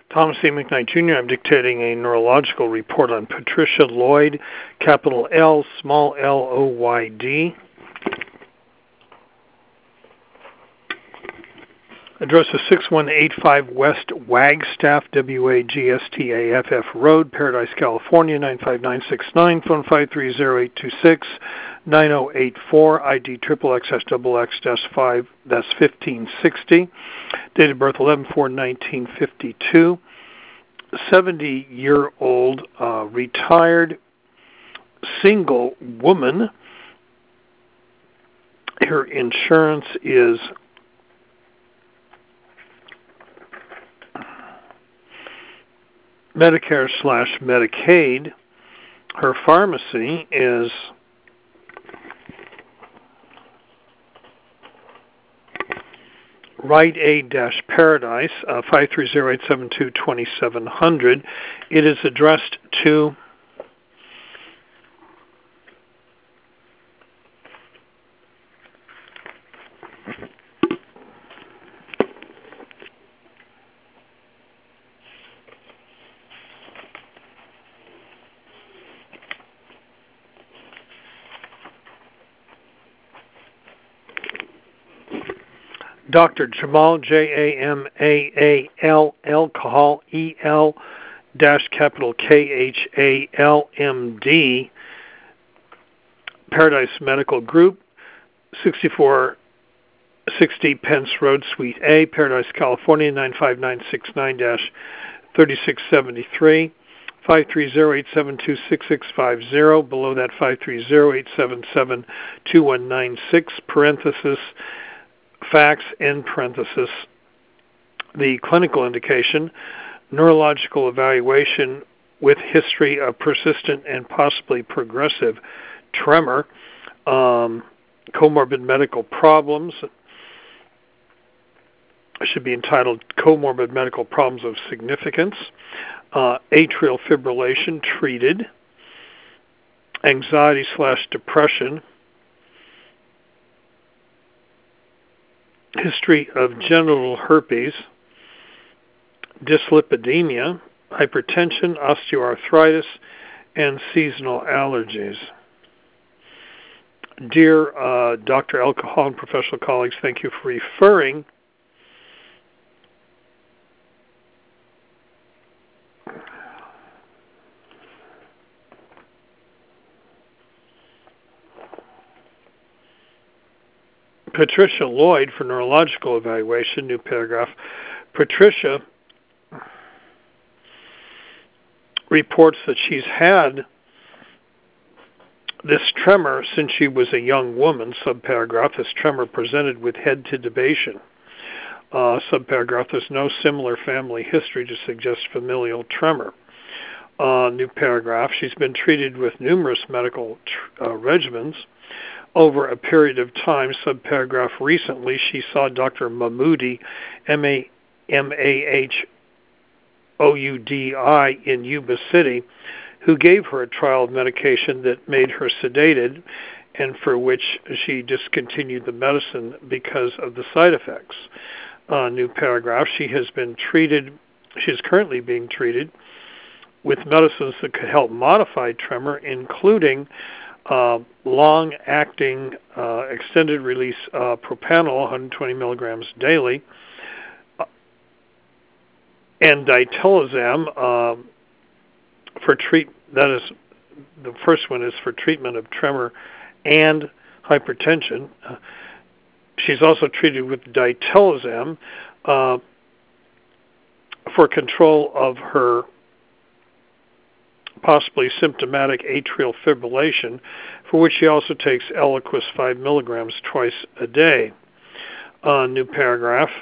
Thomas C. McKnight, Jr. I'm dictating a neurological report on Patricia Lloyd, capital L, small L-O-Y-D. Address is 6185 West Wagstaff, W-A-G-S-T-A-F-F Road, Paradise, California, 95969, phone 530-826-9084, ID XXXXX-5, that's 1560. Date of birth 11/4/1952. 70-year-old retired single woman. Her insurance is Medicare/Medicaid. Her pharmacy is Rite Aid-Paradise, 530-872-2700. It is addressed to Dr. Jamal, J-A-M-A-A-L, alcohol, E-L, capital K-H-A-L-M-D, Paradise Medical Group, 6460 Pence Road, Suite A, Paradise, California, 95969-3673, 530-872-6650, below that 530-877-2196, parenthesis, fax, in parenthesis, the clinical indication, neurological evaluation with history of persistent and possibly progressive tremor, comorbid medical problems. It should be entitled Comorbid Medical Problems of Significance, atrial fibrillation treated, anxiety/depression, history of genital herpes, dyslipidemia, hypertension, osteoarthritis, and seasonal allergies. Dear Dr. Alcohol and professional colleagues, thank you for referring Patricia Lloyd for neurological evaluation. New paragraph. Patricia reports that she's had this tremor since she was a young woman. Subparagraph. This tremor presented with head titubation. Subparagraph. There's no similar family history to suggest familial tremor. New paragraph. She's been treated with numerous medical regimens over a period of time. Subparagraph. Recently, she saw Dr. Mahmoudi, M-A-M-A-H-O-U-D-I, in Yuba City, who gave her a trial of medication that made her sedated and for which she discontinued the medicine because of the side effects. New paragraph. She is currently being treated with medicines that could help modify tremor, including long-acting extended-release propanol, 120 milligrams daily, and diltiazem for that is, the first one is for treatment of tremor and hypertension. She's also treated with diltiazem for control of her possibly symptomatic atrial fibrillation, for which she also takes Eliquis 5 milligrams twice a day. New paragraph.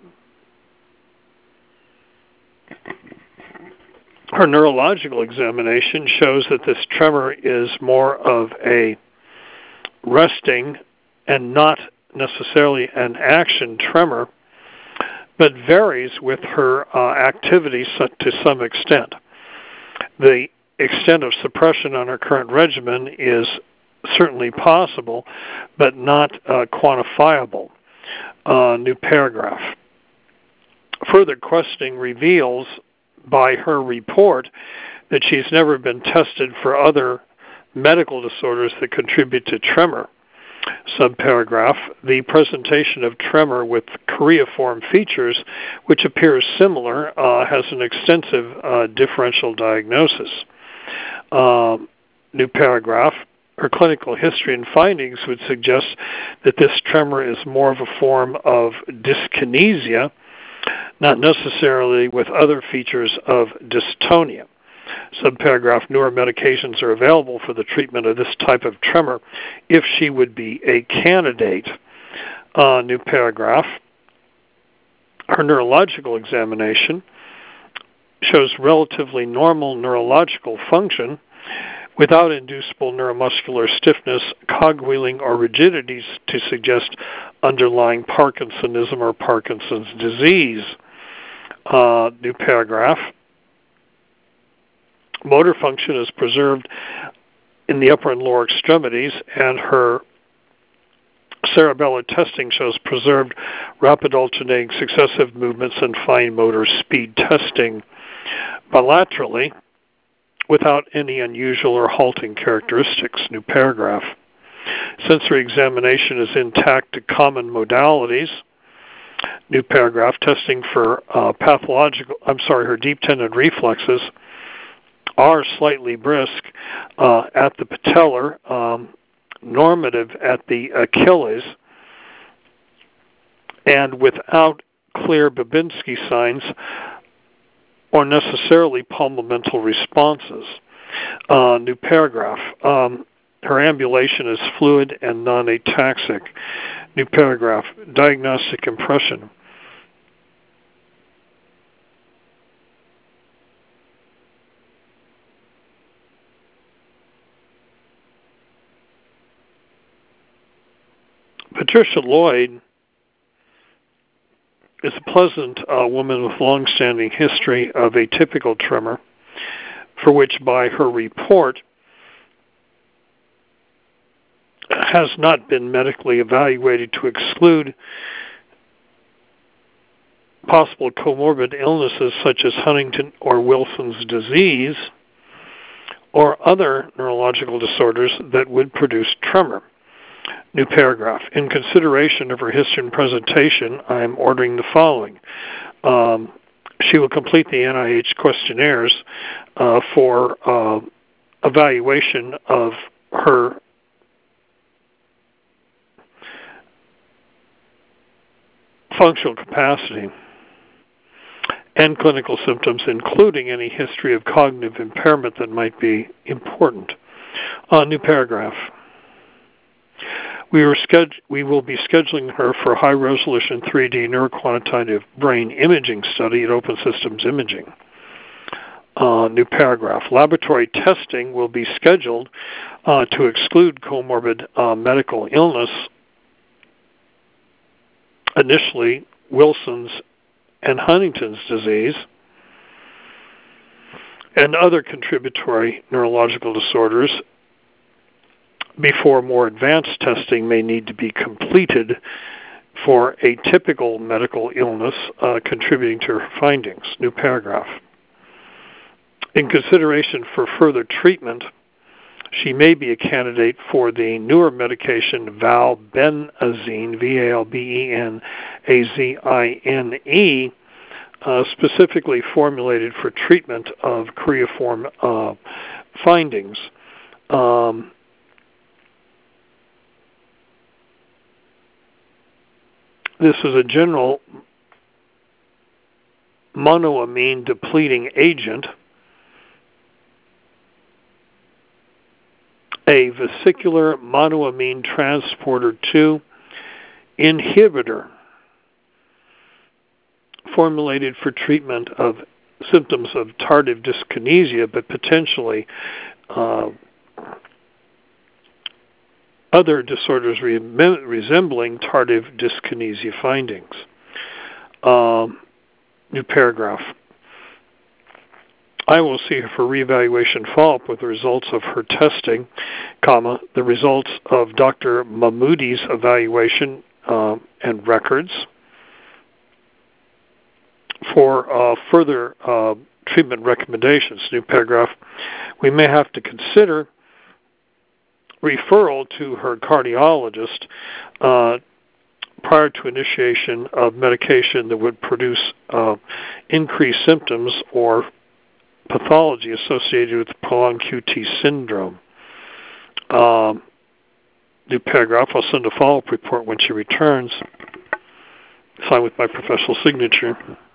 Her neurological examination shows that this tremor is more of a resting and not necessarily an action tremor, but varies with her activity to some extent. The extent of suppression on her current regimen is certainly possible, but not quantifiable. New paragraph. Further questioning reveals by her report that she's never been tested for other medical disorders that contribute to tremor. Subparagraph, the presentation of tremor with choreiform features, which appears similar, has an extensive differential diagnosis. New paragraph, her clinical history and findings would suggest that this tremor is more of a form of dyskinesia, not necessarily with other features of dystonia. Subparagraph, newer medications are available for the treatment of this type of tremor if she would be a candidate. New paragraph, her neurological examination shows relatively normal neurological function without inducible neuromuscular stiffness, cogwheeling, or rigidities to suggest underlying Parkinsonism or Parkinson's disease. New paragraph, motor function is preserved in the upper and lower extremities, and her cerebellar testing shows preserved rapid alternating successive movements and fine motor speed testing bilaterally without any unusual or halting characteristics. New paragraph. Sensory examination is intact to common modalities. New paragraph. Testing for her deep tendon reflexes are slightly brisk at the patellar, normative at the Achilles, and without clear Babinski signs or necessarily pulmomental responses. New paragraph. Her ambulation is fluid and non-ataxic. New paragraph. Diagnostic impression. Patricia Lloyd is a pleasant woman with long-standing history of atypical tremor, for which by her report has not been medically evaluated to exclude possible comorbid illnesses such as Huntington or Wilson's disease or other neurological disorders that would produce tremor. New paragraph. In consideration of her history and presentation, I am ordering the following. She will complete the NIH questionnaires for evaluation of her functional capacity and clinical symptoms, including any history of cognitive impairment that might be important. New paragraph. We will be scheduling her for a high-resolution 3D neuroquantitative brain imaging study at Open Systems Imaging. New paragraph. Laboratory testing will be scheduled to exclude comorbid medical illness, initially Wilson's and Huntington's disease, and other contributory neurological disorders, before more advanced testing may need to be completed for a typical medical illness contributing to her findings. New paragraph. In consideration for further treatment, she may be a candidate for the newer medication valbenazine, V-A-L-B-E-N-A-Z-I-N-E, specifically formulated for treatment of choreiform findings. This is a general monoamine depleting agent, a vesicular monoamine transporter 2 inhibitor formulated for treatment of symptoms of tardive dyskinesia, but potentially other disorders resembling tardive dyskinesia findings. New paragraph. I will see her for reevaluation follow-up with the results of her testing, the results of Dr. Mahmoudi's evaluation and records for further treatment recommendations. New paragraph. We may have to consider referral to her cardiologist prior to initiation of medication that would produce increased symptoms or pathology associated with prolonged QT syndrome. New paragraph. I'll send a follow-up report when she returns. Signed with my professional signature.